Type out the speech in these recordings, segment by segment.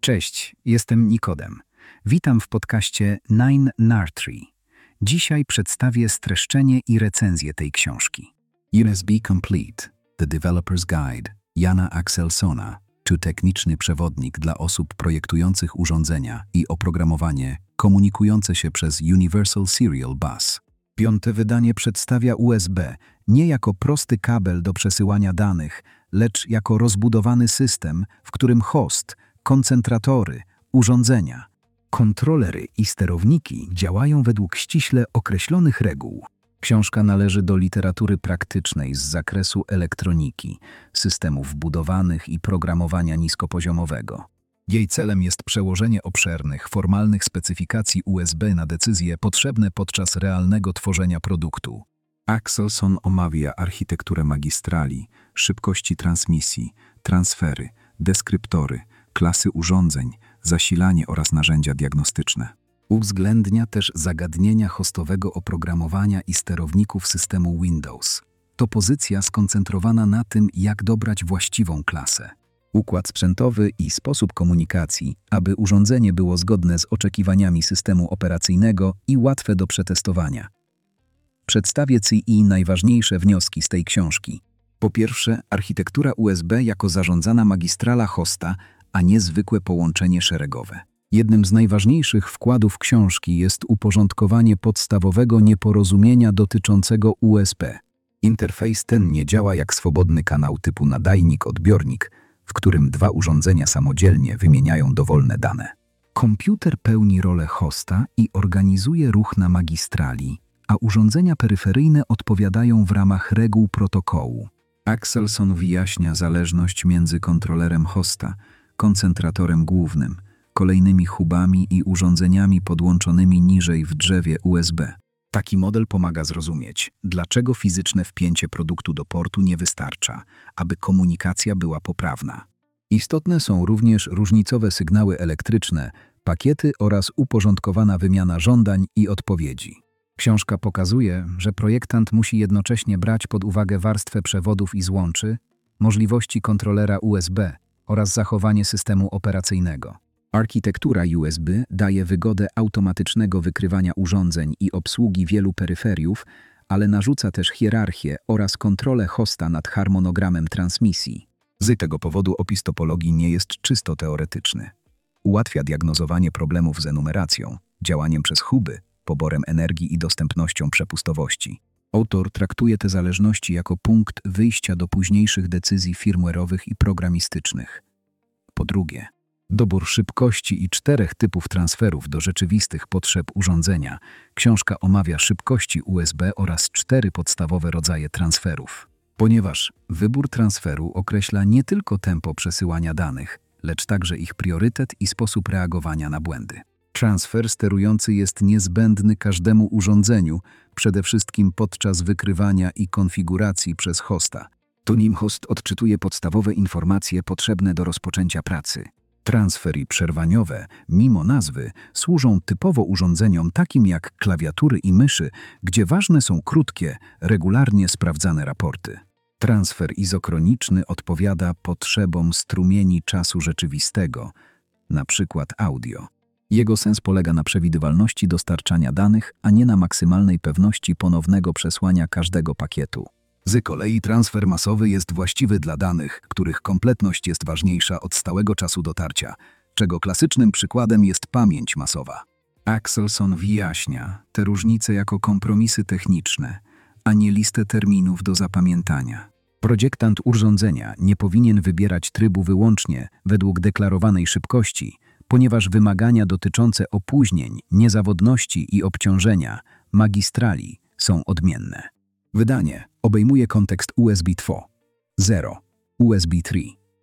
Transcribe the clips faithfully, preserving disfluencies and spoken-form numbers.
Cześć, jestem Nikodem. Witam w podcaście nine Nartree. Dzisiaj przedstawię streszczenie i recenzję tej książki. U S B Complete, The Developer's Guide, Jana Axelsona, to techniczny przewodnik dla osób projektujących urządzenia i oprogramowanie komunikujące się przez Universal Serial Bus. Piąte wydanie przedstawia U S B nie jako prosty kabel do przesyłania danych, lecz jako rozbudowany system, w którym host, koncentratory, urządzenia, kontrolery i sterowniki działają według ściśle określonych reguł. Książka należy do literatury praktycznej z zakresu elektroniki, systemów budowanych i programowania niskopoziomowego. Jej celem jest przełożenie obszernych, formalnych specyfikacji U S B na decyzje potrzebne podczas realnego tworzenia produktu. Axelson omawia architekturę magistrali, szybkości transmisji, transfery, deskryptory, klasy urządzeń, zasilanie oraz narzędzia diagnostyczne. Uwzględnia też zagadnienia hostowego oprogramowania i sterowników systemu Windows. To pozycja skoncentrowana na tym, jak dobrać właściwą klasę, układ sprzętowy i sposób komunikacji, aby urządzenie było zgodne z oczekiwaniami systemu operacyjnego i łatwe do przetestowania. Przedstawię Ci najważniejsze wnioski z tej książki. Po pierwsze, architektura U S B jako zarządzana magistrala hosta, a nie zwykłe połączenie szeregowe. Jednym z najważniejszych wkładów książki jest uporządkowanie podstawowego nieporozumienia dotyczącego U S B. Interfejs ten nie działa jak swobodny kanał typu nadajnik-odbiornik, w którym dwa urządzenia samodzielnie wymieniają dowolne dane. Komputer pełni rolę hosta i organizuje ruch na magistrali, a urządzenia peryferyjne odpowiadają w ramach reguł protokołu. Axelson wyjaśnia zależność między kontrolerem hosta, koncentratorem głównym, kolejnymi hubami i urządzeniami podłączonymi niżej w drzewie U S B. Taki model pomaga zrozumieć, dlaczego fizyczne wpięcie produktu do portu nie wystarcza, aby komunikacja była poprawna. Istotne są również różnicowe sygnały elektryczne, pakiety oraz uporządkowana wymiana żądań i odpowiedzi. Książka pokazuje, że projektant musi jednocześnie brać pod uwagę warstwę przewodów i złączy, możliwości kontrolera U S B oraz zachowanie systemu operacyjnego. Architektura U S B daje wygodę automatycznego wykrywania urządzeń i obsługi wielu peryferiów, ale narzuca też hierarchię oraz kontrolę hosta nad harmonogramem transmisji. Z tego powodu opis topologii nie jest czysto teoretyczny. Ułatwia diagnozowanie problemów z enumeracją, działaniem przez huby, poborem energii i dostępnością przepustowości. Autor traktuje te zależności jako punkt wyjścia do późniejszych decyzji firmware'owych i programistycznych. Po drugie, dobór szybkości i czterech typów transferów do rzeczywistych potrzeb urządzenia. Książka omawia szybkości U S B oraz cztery podstawowe rodzaje transferów. Ponieważ wybór transferu określa nie tylko tempo przesyłania danych, lecz także ich priorytet i sposób reagowania na błędy. Transfer sterujący jest niezbędny każdemu urządzeniu, przede wszystkim podczas wykrywania i konfiguracji przez hosta. To nim host odczytuje podstawowe informacje potrzebne do rozpoczęcia pracy. Transfery przerwaniowe, mimo nazwy, służą typowo urządzeniom takim jak klawiatury i myszy, gdzie ważne są krótkie, regularnie sprawdzane raporty. Transfer izokroniczny odpowiada potrzebom strumieni czasu rzeczywistego, na przykład audio. Jego sens polega na przewidywalności dostarczania danych, a nie na maksymalnej pewności ponownego przesłania każdego pakietu. Z kolei transfer masowy jest właściwy dla danych, których kompletność jest ważniejsza od stałego czasu dotarcia, czego klasycznym przykładem jest pamięć masowa. Axelson wyjaśnia te różnice jako kompromisy techniczne, a nie listę terminów do zapamiętania. Projektant urządzenia nie powinien wybierać trybu wyłącznie według deklarowanej szybkości, ponieważ wymagania dotyczące opóźnień, niezawodności i obciążenia magistrali są odmienne. Wydanie obejmuje kontekst U S B dwa, zero, U S B trzy,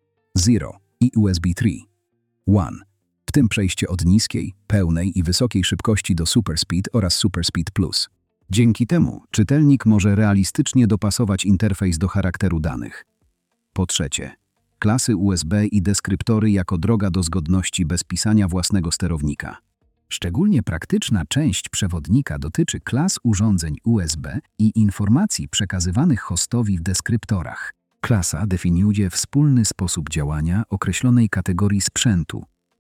zero i U S B trzy, jeden, w tym przejście od niskiej, pełnej i wysokiej szybkości do SuperSpeed oraz SuperSpeed Plus. Dzięki temu czytelnik może realistycznie dopasować interfejs do charakteru danych. Po trzecie, klasy U S B i deskryptory jako droga do zgodności bez pisania własnego sterownika. Szczególnie praktyczna część przewodnika dotyczy klas urządzeń U S B i informacji przekazywanych hostowi w deskryptorach. Klasa definiuje wspólny sposób działania określonej kategorii sprzętu,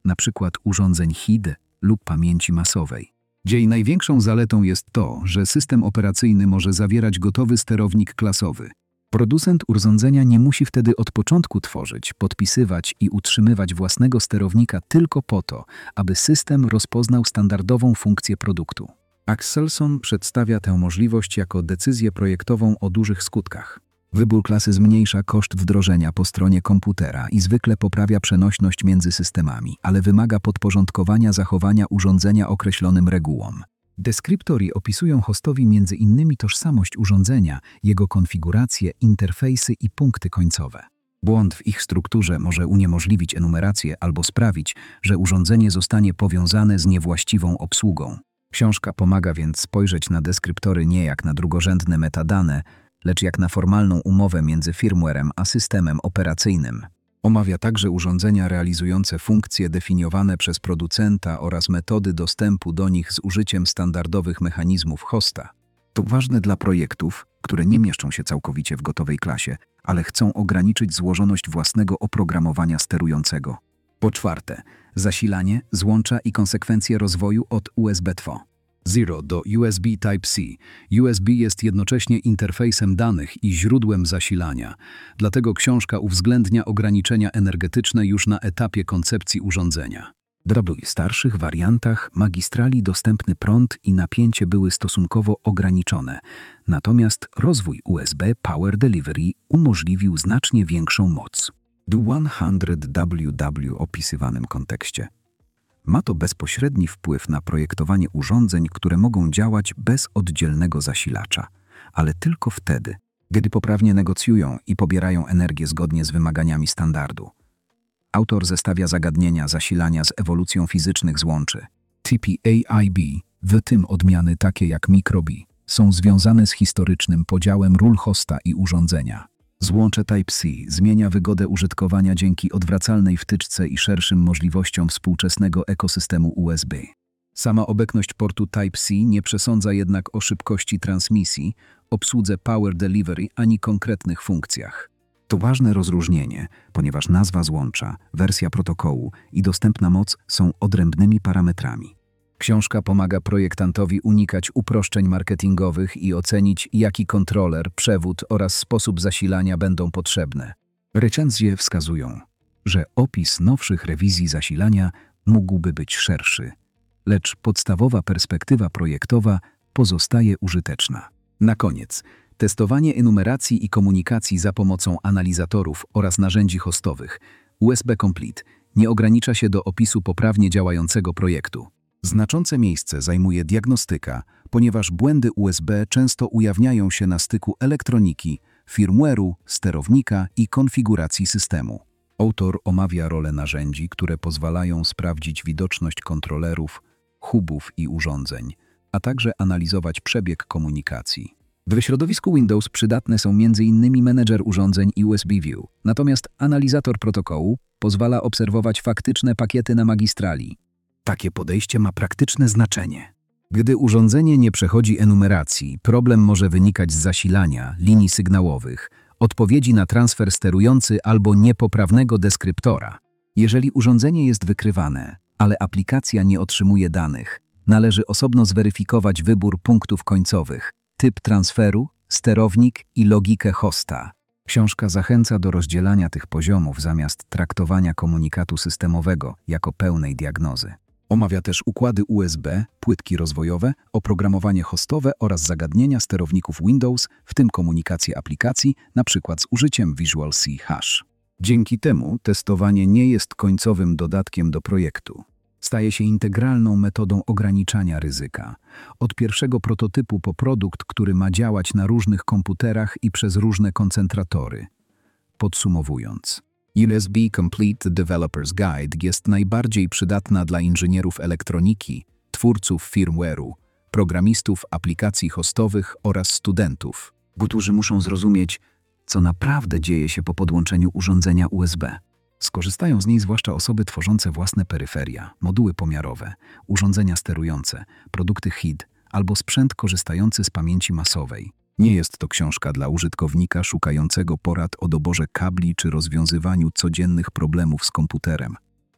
np. urządzeń H I D lub pamięci masowej. Jej największą zaletą jest to, że system operacyjny może zawierać gotowy sterownik klasowy. Producent urządzenia nie musi wtedy od początku tworzyć, podpisywać i utrzymywać własnego sterownika tylko po to, aby system rozpoznał standardową funkcję produktu. Axelson przedstawia tę możliwość jako decyzję projektową o dużych skutkach. Wybór klasy zmniejsza koszt wdrożenia po stronie komputera i zwykle poprawia przenośność między systemami, ale wymaga podporządkowania zachowania urządzenia określonym regułom. Deskryptory opisują hostowi między innymi tożsamość urządzenia, jego konfigurację, interfejsy i punkty końcowe. Błąd w ich strukturze może uniemożliwić enumerację albo sprawić, że urządzenie zostanie powiązane z niewłaściwą obsługą. Książka pomaga więc spojrzeć na deskryptory nie jak na drugorzędne metadane, lecz jak na formalną umowę między firmwarem a systemem operacyjnym. Omawia także urządzenia realizujące funkcje definiowane przez producenta oraz metody dostępu do nich z użyciem standardowych mechanizmów hosta. To ważne dla projektów, które nie mieszczą się całkowicie w gotowej klasie, ale chcą ograniczyć złożoność własnego oprogramowania sterującego. Po czwarte, zasilanie, złącza i konsekwencje rozwoju od U S B dwa zero do U S B Type-C. U S B jest jednocześnie interfejsem danych i źródłem zasilania, dlatego książka uwzględnia ograniczenia energetyczne już na etapie koncepcji urządzenia. W starszych wariantach magistrali dostępny prąd i napięcie były stosunkowo ograniczone, natomiast rozwój U S B Power Delivery umożliwił znacznie większą moc. W sto W W opisywanym kontekście ma to bezpośredni wpływ na projektowanie urządzeń, które mogą działać bez oddzielnego zasilacza, ale tylko wtedy, gdy poprawnie negocjują i pobierają energię zgodnie z wymaganiami standardu. Autor zestawia zagadnienia zasilania z ewolucją fizycznych złączy. T P A I B, w tym odmiany takie jak Micro-B, są związane z historycznym podziałem ról hosta i urządzenia. Złącze Type-C zmienia wygodę użytkowania dzięki odwracalnej wtyczce i szerszym możliwościom współczesnego ekosystemu U S B. Sama obecność portu Type-C nie przesądza jednak o szybkości transmisji, obsłudze Power Delivery ani konkretnych funkcjach. To ważne rozróżnienie, ponieważ nazwa złącza, wersja protokołu i dostępna moc są odrębnymi parametrami. Książka pomaga projektantowi unikać uproszczeń marketingowych i ocenić, jaki kontroler, przewód oraz sposób zasilania będą potrzebne. Recenzje wskazują, że opis nowszych rewizji zasilania mógłby być szerszy, lecz podstawowa perspektywa projektowa pozostaje użyteczna. Na koniec, testowanie enumeracji i komunikacji za pomocą analizatorów oraz narzędzi hostowych U S B Complete nie ogranicza się do opisu poprawnie działającego projektu. Znaczące miejsce zajmuje diagnostyka, ponieważ błędy U S B często ujawniają się na styku elektroniki, firmware'u, sterownika i konfiguracji systemu. Autor omawia rolę narzędzi, które pozwalają sprawdzić widoczność kontrolerów, hubów i urządzeń, a także analizować przebieg komunikacji. W środowisku Windows przydatne są między innymi menedżer urządzeń i U S B View, natomiast analizator protokołu pozwala obserwować faktyczne pakiety na magistrali. Takie podejście ma praktyczne znaczenie. Gdy urządzenie nie przechodzi enumeracji, problem może wynikać z zasilania, linii sygnałowych, odpowiedzi na transfer sterujący albo niepoprawnego deskryptora. Jeżeli urządzenie jest wykrywane, ale aplikacja nie otrzymuje danych, należy osobno zweryfikować wybór punktów końcowych, typ transferu, sterownik i logikę hosta. Książka zachęca do rozdzielania tych poziomów zamiast traktowania komunikatu systemowego jako pełnej diagnozy. Omawia też układy U S B, płytki rozwojowe, oprogramowanie hostowe oraz zagadnienia sterowników Windows, w tym komunikację aplikacji, np. z użyciem Visual C Hash. Dzięki temu testowanie nie jest końcowym dodatkiem do projektu. Staje się integralną metodą ograniczania ryzyka. Od pierwszego prototypu po produkt, który ma działać na różnych komputerach i przez różne koncentratory. Podsumowując, U S B Complete Developer's Guide jest najbardziej przydatna dla inżynierów elektroniki, twórców firmware'u, programistów aplikacji hostowych oraz studentów, którzy muszą zrozumieć, co naprawdę dzieje się po podłączeniu urządzenia U S B. Skorzystają z niej zwłaszcza osoby tworzące własne peryferia, moduły pomiarowe, urządzenia sterujące, produkty H I D albo sprzęt korzystający z pamięci masowej. Nie jest to książka dla użytkownika szukającego porad o doborze kabli czy rozwiązywaniu codziennych problemów z komputerem.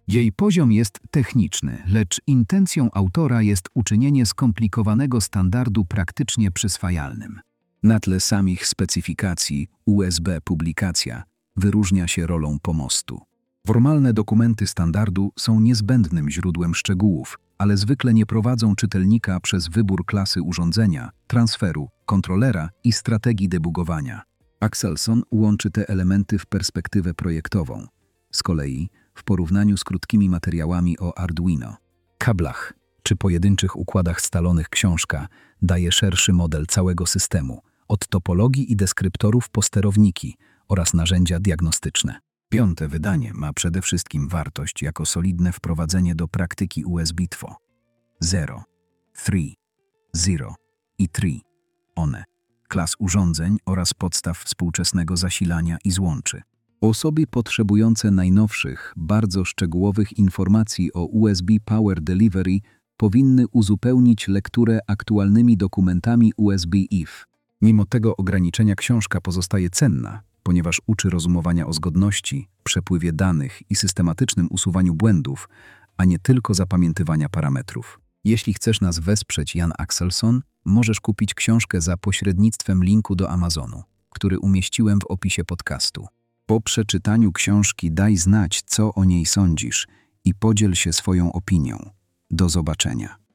Jej poziom jest techniczny, lecz intencją autora jest uczynienie skomplikowanego standardu praktycznie przyswajalnym. Na tle samych specyfikacji U S B publikacja wyróżnia się rolą pomostu. Formalne dokumenty standardu są niezbędnym źródłem szczegółów, ale zwykle nie prowadzą czytelnika przez wybór klasy urządzenia, transferu, kontrolera i strategii debugowania. Axelson łączy te elementy w perspektywę projektową. Z kolei, w porównaniu z krótkimi materiałami o Arduino, kablach czy pojedynczych układach scalonych książka daje szerszy model całego systemu, od topologii i deskryptorów po sterowniki oraz narzędzia diagnostyczne. Piąte wydanie ma przede wszystkim wartość jako solidne wprowadzenie do praktyki U S B dwa zero, trzy, zero i trzy. One, klas urządzeń oraz podstaw współczesnego zasilania i złączy. Osoby potrzebujące najnowszych, bardzo szczegółowych informacji o U S B Power Delivery powinny uzupełnić lekturę aktualnymi dokumentami U S B I F. Mimo tego ograniczenia książka pozostaje cenna, ponieważ uczy rozumowania o zgodności, przepływie danych i systematycznym usuwaniu błędów, a nie tylko zapamiętywania parametrów. Jeśli chcesz nas wesprzeć, Jan Axelson, możesz kupić książkę za pośrednictwem linku do Amazonu, który umieściłem w opisie podcastu. Po przeczytaniu książki daj znać, co o niej sądzisz i podziel się swoją opinią. Do zobaczenia.